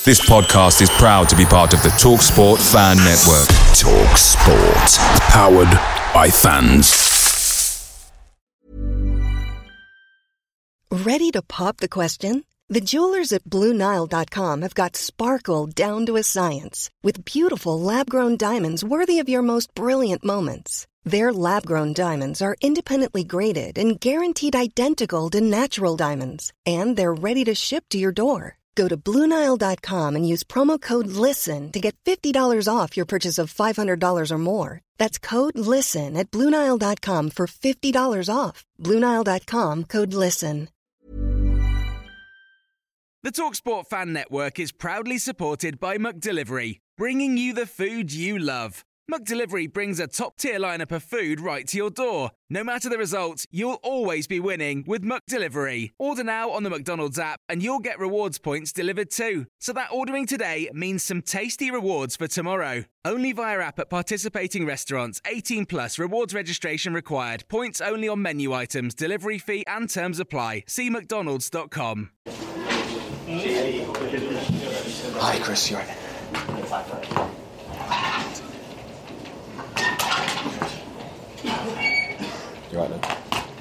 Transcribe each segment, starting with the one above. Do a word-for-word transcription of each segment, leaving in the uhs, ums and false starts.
This podcast is proud to be part of the TalkSport Fan Network. TalkSport. Powered by fans. Ready to pop the question? The jewelers at Blue Nile dot com have got sparkle down to a science with beautiful lab-grown diamonds worthy of your most brilliant moments. Their lab-grown diamonds are independently graded and guaranteed identical to natural diamonds, and they're ready to ship to your door. Go to Blue Nile dot com and use promo code LISTEN to get fifty dollars off your purchase of five hundred dollars or more. That's code LISTEN at Blue Nile dot com for fifty dollars off. Blue Nile dot com, code LISTEN. The TalkSport Fan Network is proudly supported by McDelivery, bringing you the food you love. McDelivery brings a top-tier lineup of food right to your door. No matter the result, you'll always be winning with McDelivery. Order now on the McDonald's app and you'll get rewards points delivered too. So that ordering today means some tasty rewards for tomorrow. Only via app at participating restaurants. eighteen plus rewards registration required. Points only on menu items. Delivery fee and terms apply. See mcdonalds dot com. Hi, Chris. You right? You right, Luke?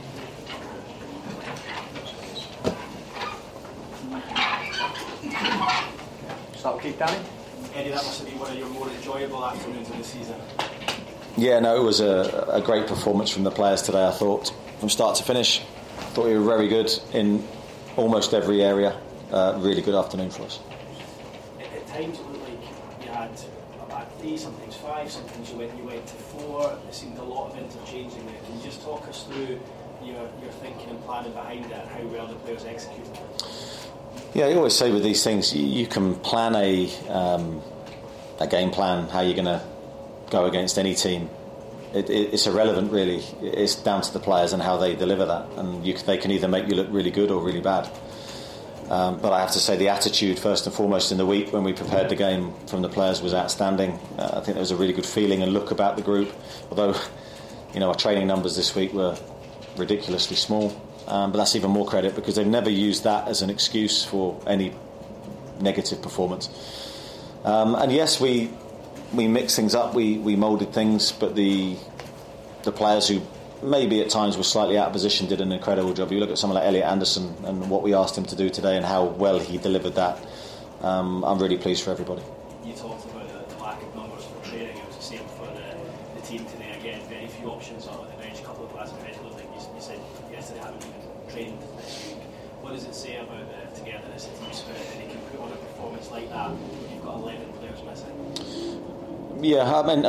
Start kick, Danny. Eddie, that must have been one of your more enjoyable afternoons of the season. Yeah, no, it was a, a great performance from the players today, I thought. From start to finish, I thought we were very good in almost every area. Uh, really good afternoon for us. At, at times it looked like you had a back three, sometimes five, sometimes you went you went to four. There seemed a lot of interchanging there. Can you just talk us through your, your thinking and planning behind it and how well the players executed it? Yeah, you always say with these things, you, you can plan a um, a game plan, how you're going to go against any team. It, it, it's irrelevant, really. It's down to the players and how they deliver that. And you, they can either make you look really good or really bad. Um, but I have to say the attitude, first and foremost, in the week when we prepared the game from the players was outstanding. Uh, I think there was a really good feeling and look about the group. Although, you know, our training numbers this week were ridiculously small. Um, but that's even more credit because they've never used that as an excuse for any negative performance. Um, and yes, we we mixed things up, we, we moulded things, but the the players who maybe at times were slightly out of position did an incredible job. You look at someone like Elliot Anderson and what we asked him to do today and how well he delivered that. Um, I'm really pleased for everybody. You talked about the, the lack of numbers for training. It was the same for the, the team today. Again, very few options on the bench. A couple of players on the bench. I don't think you, you said yesterday haven't even trained this week. What does it say about the togetherness, the team spirit, that they can put on a performance like that when you've got eleven players missing? Yeah, I mean,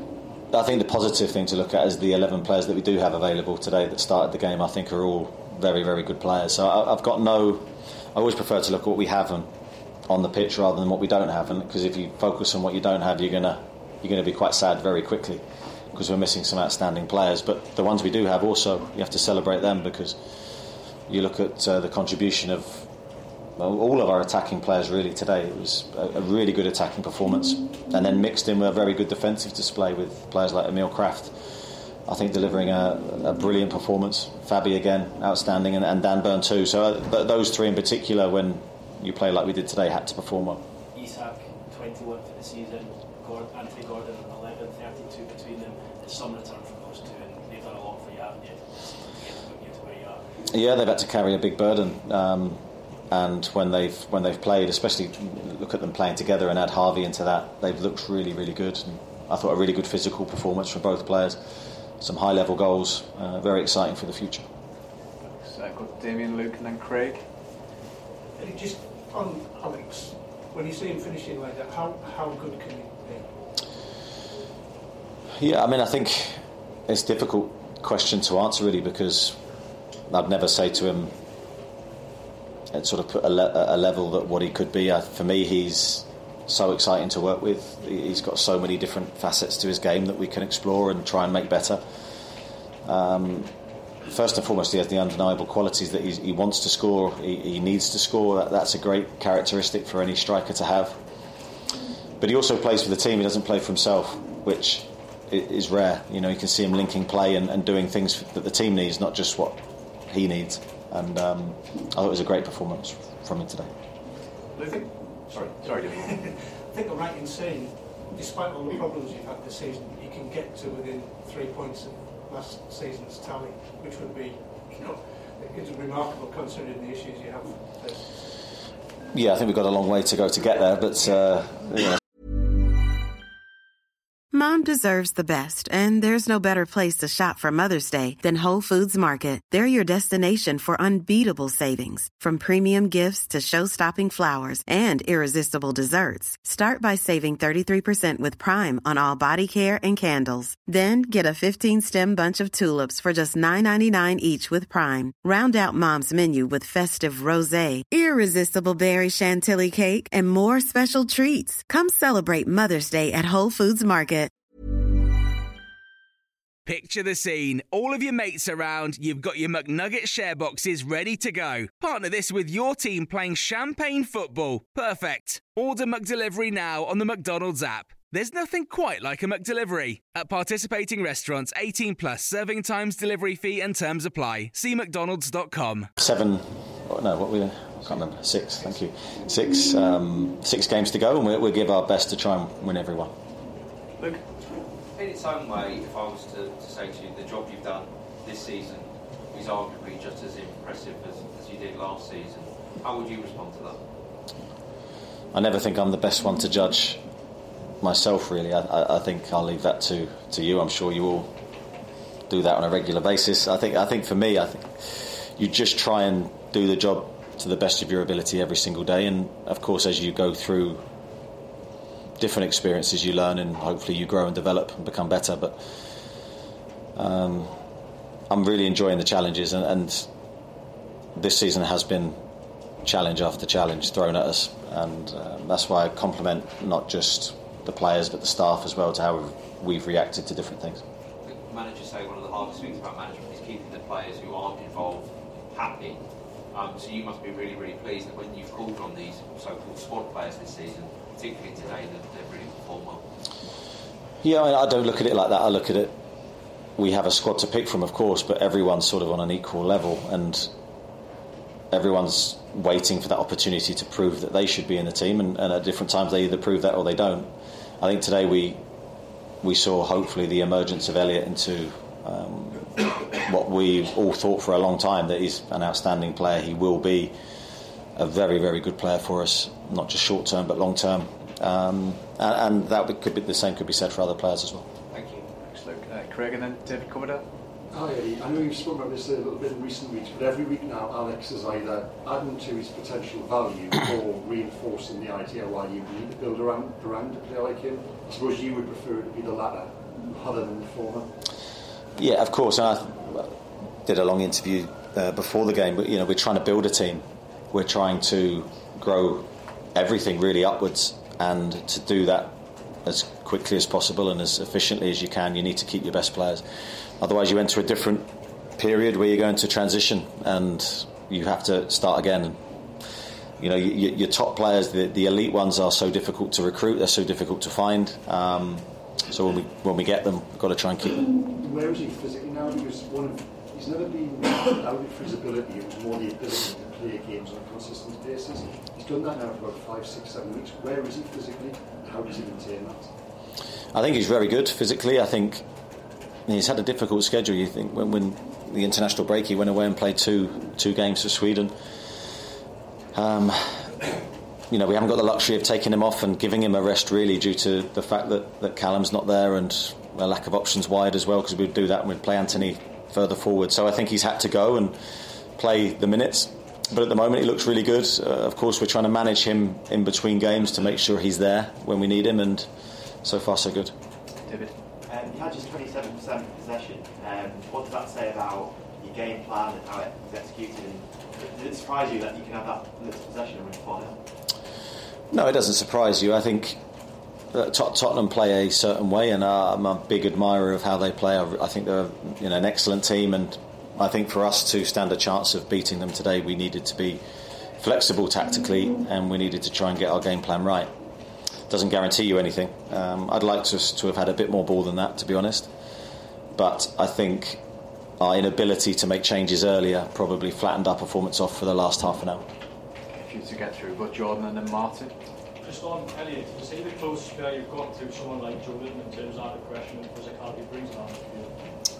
I think the positive thing to look at is the eleven players that we do have available today that started the game. I think are all very, very good players. So I, I've got no. I always prefer to look at what we have on, on the pitch rather than what we don't have, and because if you focus on what you don't have, you're gonna you're gonna be quite sad very quickly because we're missing some outstanding players. But the ones we do have, also, you have to celebrate them because you look at uh, the contribution of well, all of our attacking players really today. It was a, a really good attacking performance, and then mixed in with a very good defensive display with players like Emil Kraft. I think delivering a, a brilliant performance. Fabi again, outstanding, and, and Dan Burn too. So uh, those three in particular, when you play like we did today, had to perform well. Isak, twenty-one for the season. Gordon, Anthony Gordon, eleven, thirty-two between them. There's some return from those two, and they've done a lot for you, haven't you? To get to where you are. Yeah, they've had to carry a big burden. Um, And when they've when they've played, especially look at them playing together and add Harvey into that, they've looked really, really good. And I thought a really good physical performance from both players. Some high-level goals, uh, very exciting for the future. So I've got Damien, Luke, and then Craig. And just on Alex, when you see him finishing like that, how how good can he be? Yeah, I mean, I think it's a difficult question to answer really because I'd never say to him. And sort of put a, le- a level that what he could be. Uh, for me, he's so exciting to work with. He's got so many different facets to his game that we can explore and try and make better. Um, first and foremost, he has the undeniable qualities that he's, he wants to score. He, he needs to score. That, that's a great characteristic for any striker to have. But he also plays for the team. He doesn't play for himself, which is rare. You know, you can see him linking play and, and doing things that the team needs, not just what he needs. And um, I thought it was a great performance from him today. Lucy? Sorry, sorry, I think I'm right in saying, despite all the problems you've had this season, you can get to within three points of last season's tally, which would be, you know, it's remarkable considering the issues you have. Yeah, I think we've got a long way to go to get there, but uh, you know. Mom deserves the best, and there's no better place to shop for Mother's Day than Whole Foods Market. They're your destination for unbeatable savings, from premium gifts to show-stopping flowers and irresistible desserts. Start by saving thirty-three percent with Prime on all body care and candles. Then get a fifteen-stem bunch of tulips for just nine ninety-nine each with Prime. Round out Mom's menu with festive rosé, irresistible berry chantilly cake, and more special treats. Come celebrate Mother's Day at Whole Foods Market. Picture the scene. All of your mates around, you've got your McNugget share boxes ready to go. Partner this with your team playing champagne football. Perfect. Order McDelivery now on the McDonald's app. There's nothing quite like a McDelivery. At participating restaurants, eighteen plus, serving times, delivery fee and terms apply. See mcdonalds dot com. Seven, oh, no, what were we, I can't remember, six, thank you. Six, um, six games to go, and we'll, we'll give our best to try and win every one. Luke? In its own way, if I was to, to say to you, the job you've done this season is arguably just as impressive as, as you did last season, how would you respond to that? I never think I'm the best one to judge myself, really. I, I, I think I'll leave that to, to you. I'm sure you all do that on a regular basis. I think I think for me, I think you just try and do the job to the best of your ability every single day, and of course as you go through different experiences you learn, and hopefully you grow and develop and become better. But um, I'm really enjoying the challenges, and, and this season has been challenge after challenge thrown at us, and uh, that's why I compliment not just the players but the staff as well to how we've, we've reacted to different things. The managers say one of the hardest things about management is keeping the players who aren't involved happy. Um, so you must be really, really pleased that when you've called on these so-called squad players this season, particularly today, that they've really performed well. Yeah, I don't look at it like that. I look at it, we have a squad to pick from, of course, but everyone's sort of on an equal level, and everyone's waiting for that opportunity to prove that they should be in the team, and, and at different times they either prove that or they don't. I think today we we saw hopefully the emergence of Elliot into um, what we all thought for a long time, that he's an outstanding player. He will be a very, very good player for us, not just short term but long term, um, and, and that could be the same could be said for other players as well. Thank you. Thanks, Luke. Uh, Craig, and then David Coverdale. Hi, Eddie. I know you've spoken about this a little bit in recent weeks, but every week now Alex is either adding to his potential value or reinforcing the idea why you need to build around, around a player like him. I suppose you would prefer it to be the latter rather than the former. Yeah, of course. And I did a long interview uh, before the game, but you know, we're trying to build a team. We're trying to grow everything really upwards, and to do that as quickly as possible and as efficiently as you can, you need to keep your best players. Otherwise you enter a different period where you're going to transition and you have to start again. And, you know, your, your top players, the, the elite ones, are so difficult to recruit, they're so difficult to find. Um, so when we when we get them, we've got to try and keep them. Where is he physically now? Because one of, he's never been outed for his ability, it was more the ability to play games on a consistent basis. He's done that now for about five, six, seven weeks. Where is he physically? And how does he maintain that? I think he's very good physically. I think he's had a difficult schedule. You think when, when the international break, he went away and played two two games for Sweden. Um, you know, we haven't got the luxury of taking him off and giving him a rest, really, due to the fact that, that Callum's not there and a lack of options wide as well, because we'd do that and we'd play Anthony further forward. So I think he's had to go and play the minutes. But at the moment, he looks really good. Uh, of course, we're trying to manage him in between games to make sure he's there when we need him, and so far, so good. David? Um, you had just twenty-seven percent possession. Um, what does that say about your game plan and how it was executed? And did it surprise you that you can have that little possession and win four nil? No, it doesn't surprise you. I think that Tot- Tottenham play a certain way, and uh, I'm a big admirer of how they play. I, I think they're you know, an excellent team, and I think for us to stand a chance of beating them today, we needed to be flexible tactically, and we needed to try and get our game plan right. Doesn't guarantee you anything. Um, I'd like to, to have had a bit more ball than that, to be honest. But I think our inability to make changes earlier probably flattened our performance off for the last half an hour. A few to get through, but Jordan and then Martin. Just on Elliot, you see the closest player you've got to someone like Jordan in terms of that aggression and physicality he brings on the field?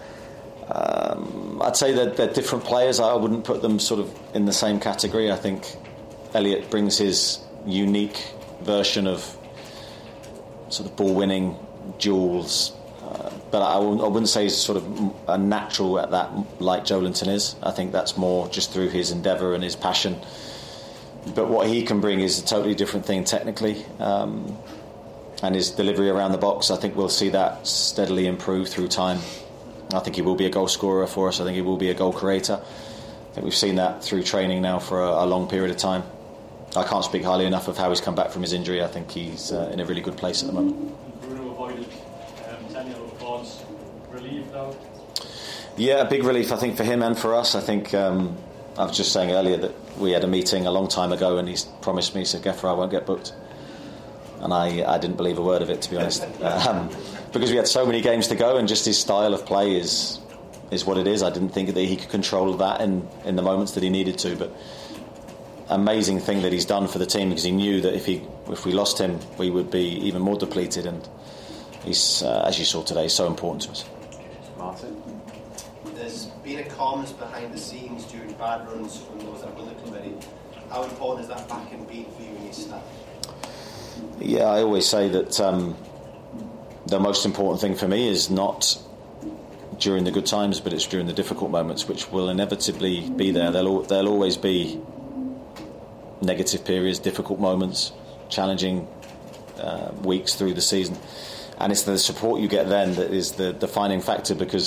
Um, I'd say that they're different players. I wouldn't put them sort of in the same category. I think Elliot brings his unique version of sort of ball-winning duels, uh, but I, I wouldn't say he's sort of a natural at that like Joelinton is. I think that's more just through his endeavour and his passion. But what he can bring is a totally different thing technically, um, and his delivery around the box. I think we'll see that steadily improve through time. I think he will be a goal scorer for us. I think he will be a goal creator. I think we've seen that through training now for a, a long period of time. I can't speak highly enough of how he's come back from his injury. I think he's uh, in a really good place at the moment. Bruno avoided um, ten yellow cards. Relieved now? Yeah, a big relief I think for him and for us. I think um, I was just saying earlier that we had a meeting a long time ago and he's promised me, he said, Gaffer, I won't get booked. And I, I didn't believe a word of it, to be honest. Um, because we had so many games to go and just his style of play is is what it is. I didn't think that he could control that in, in the moments that he needed to. But amazing thing that he's done for the team, because he knew that if he if we lost him, we would be even more depleted. And he's, uh, as you saw today, so important to us. Martin? There's been a calmness behind the scenes during bad runs from those that were the committee. How important is that backing been for you and your staff? Yeah, I always say that um, the most important thing for me is not during the good times, but it's during the difficult moments, which will inevitably be there. There'll, there'll always be negative periods, difficult moments, challenging uh, weeks through the season. And it's the support you get then that is the defining factor, because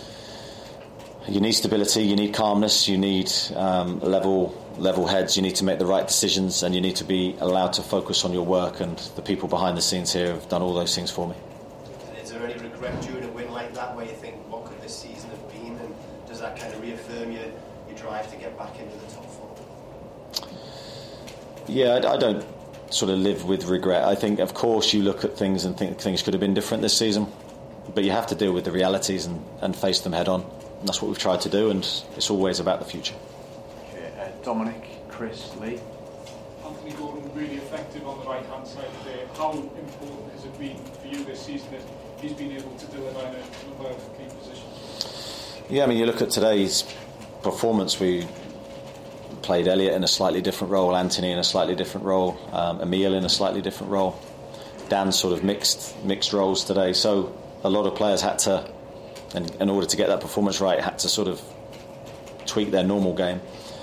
you need stability, you need calmness, you need um, level level heads, you need to make the right decisions, and you need to be allowed to focus on your work. And the people behind the scenes here have done all those things for me. Is there any regret during a win like that where you think, what could this season have been, and does that kind of reaffirm your, your drive to get back into the top four? Yeah, I, I don't sort of live with regret. I think, of course, you look at things and think things could have been different this season, but you have to deal with the realities and, and face them head on. And that's what we've tried to do, and it's always about the future. Okay, uh, Dominic, Chris, Lee. Anthony Gordon really effective on the right hand side today. How important has it been for you this season that he's been able to deliver in a number of key positions? Yeah, I mean, you look at today's performance, we played Elliot in a slightly different role, Anthony in a slightly different role, um, Emile in a slightly different role. Dan sort of mixed mixed roles today, so a lot of players had to, and in order to get that performance right, had to sort of tweak their normal game.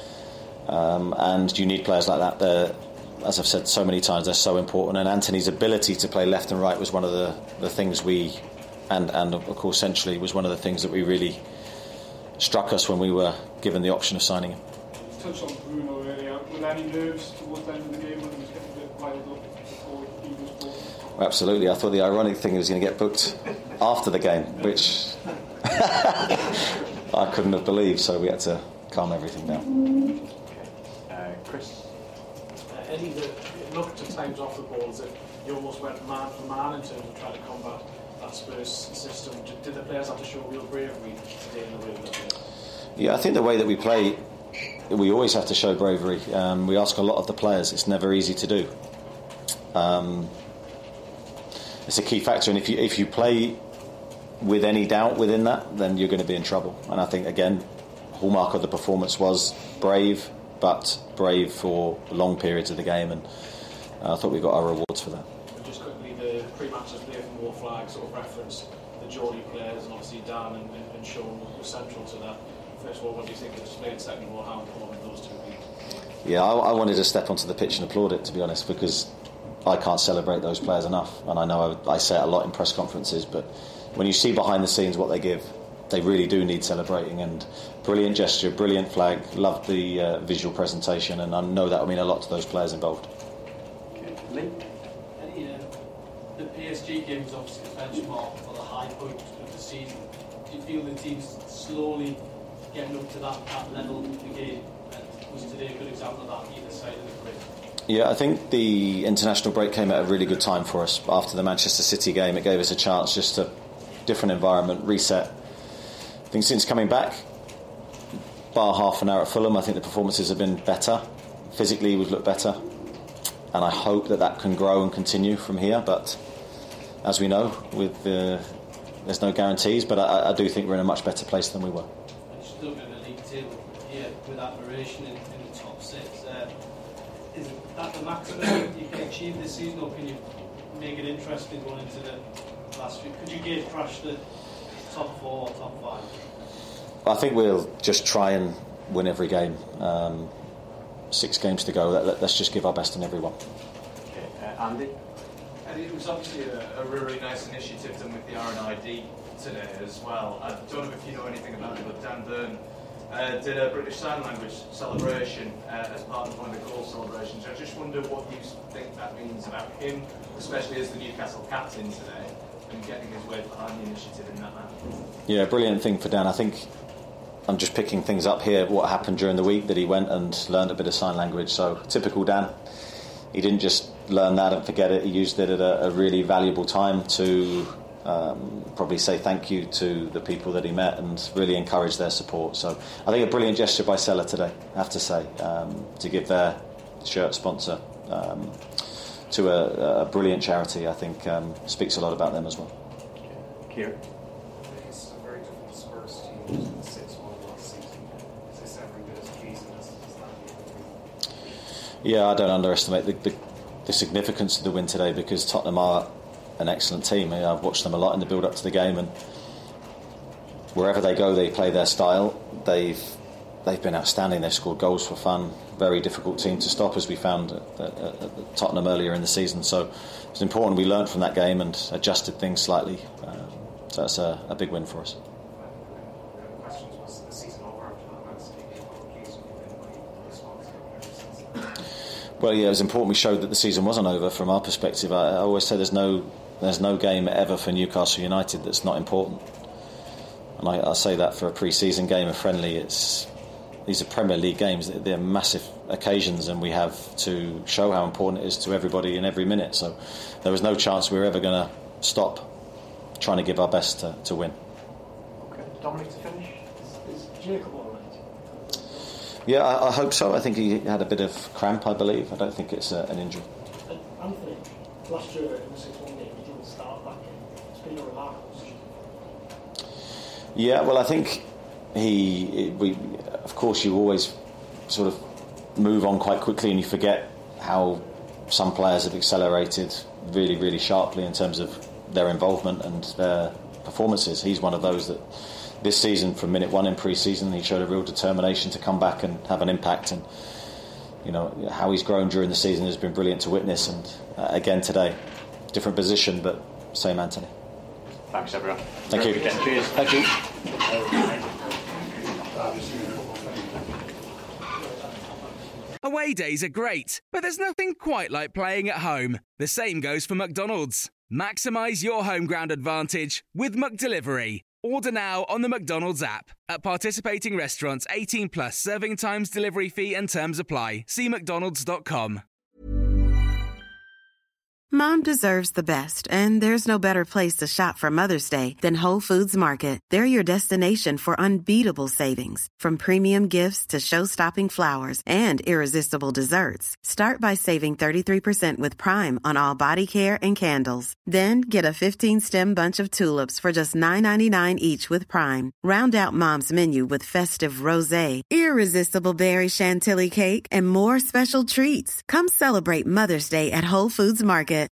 Um, and you need players like that. They're, as I've said so many times, they're so important. And Anthony's ability to play left and right was one of the, the things we, and, and of course centrally, was one of the things that we really struck us when we were given the option of signing him. You touched on Bruno earlier. Were there any nerves towards the end of the game when he was getting a bit wild up before he was brought? Well, absolutely. I thought the ironic thing was going to get booked after the game, which I couldn't have believed, so we had to calm everything down. Uh, Chris? Uh, Eddie, the, it looked at times off the ball as if you almost went man for man in terms of trying to combat that Spurs system. Did, did the players have to show real bravery today in the way that they did? Yeah, I think the way that we play, we always have to show bravery. Um, we ask a lot of the players. It's never easy to do. Um, it's a key factor, and if you if you play with any doubt within that, then you're going to be in trouble. And I think, again, hallmark of the performance was brave, but brave for long periods of the game, and uh, I thought we got our rewards for that. And just quickly, the pre-match display from War Flag sort of reference the Geordie players, and obviously Dan and, and, and Sean were central to that. First of all, what do you think of the display, and second of all, how important those two be? Yeah, I, I wanted to step onto the pitch and applaud it, to be honest, because I can't celebrate those players enough. And I know I, I say it a lot in press conferences, but when you see behind the scenes what they give, they really do need celebrating. And brilliant gesture, brilliant flag, loved the uh, visual presentation, and I know that will mean a lot to those players involved. Okay. Lee? Any, uh, the P S G game is obviously the benchmark for the high point of the season. Do you feel the team's slowly getting up to that, that level again? And was today a good example of that either side of the grid? Yeah, I think the international break came at a really good time for us. After the Manchester City game, it gave us a chance just to different environment, reset. I think since coming back, bar half an hour at Fulham, I think the performances have been better. Physically, we've looked better. and I hope that that can grow and continue from here. But as we know, with uh, there's no guarantees, but I, I do think we're in a much better place than we were. And just looking at the league table here with admiration in, in the top six, uh, is that the maximum you can achieve this season, or can you make it interesting going into the last week? Could you gate crash the top four or top five? I think we'll just try and win every game. Um, six games to go. Let, let, let's just give our best on every one. Okay, uh, Andy? And it was obviously a, a really nice initiative done with the R N I D today as well. I don't know if you know anything about it, but Dan Byrne uh, did a British Sign Language celebration uh, as part of one of the goal celebrations. I just wonder what you think that means about him, especially as the Newcastle captain today, and getting his weight behind the initiative in that manner. Yeah, brilliant thing for Dan. I think I'm just picking things up here, what happened during the week, that he went and learned a bit of sign language. So, typical Dan. He didn't just learn that and forget it. He used it at a, a really valuable time to um, probably say thank you to the people that he met and really encourage their support. So, I think a brilliant gesture by Seller today, I have to say, um, to give their shirt sponsor um, to a, a brilliant charity. I think um, speaks a lot about them as well. Kieran? It's a very different Spurs team. Yeah, I don't underestimate the, the, the significance of the win today, because Tottenham are an excellent team. I've watched them a lot in the build-up to the game, and wherever they go, they play their style. They've they've been outstanding. They've scored goals for fun. Very difficult team to stop, as we found at, at, at Tottenham earlier in the season. So it's important we learned from that game and adjusted things slightly. Um, so that's a, a big win for us. Well, yeah, it was important we showed that the season wasn't over from our perspective. I, I always say there's no there's no game ever for Newcastle United that's not important. And I, I say that for a pre-season game, a friendly. It's these are Premier League games. They're massive occasions, and we have to show how important it is to everybody in every minute. So there was no chance we were ever going to stop trying to give our best to, to win. Okay, Dominic to finish. Is, is Jacob all right? Yeah, I, I hope so. I think he had a bit of cramp, I believe. I don't think it's a, an injury. And Anthony, last year in the six one game, he didn't start that game. It's been a remarkable season. Yeah, well, I think he, we, of course, you always sort of move on quite quickly, and you forget how some players have accelerated really, really sharply in terms of their involvement and their performances. He's one of those that this season, from minute one in pre-season, he showed a real determination to come back and have an impact. And you know how he's grown during the season has been brilliant to witness. And uh, again today, different position, but same Anthony. Thanks, everyone. Thank you. Cheers. Thank you. Away days are great, but there's nothing quite like playing at home. The same goes for McDonald's. Maximise your home ground advantage with McDelivery. Order now on the McDonald's app. At participating restaurants, eighteen plus, serving times, delivery fee and terms apply. See mcdonalds dot com. Mom deserves the best, and there's no better place to shop for Mother's Day than Whole Foods Market. They're your destination for unbeatable savings, from premium gifts to show-stopping flowers and irresistible desserts. Start by saving thirty-three percent with Prime on all body care and candles. Then get a fifteen-stem bunch of tulips for just nine ninety-nine each with Prime. Round out Mom's menu with festive rosé, irresistible berry chantilly cake, and more special treats. Come celebrate Mother's Day at Whole Foods Market.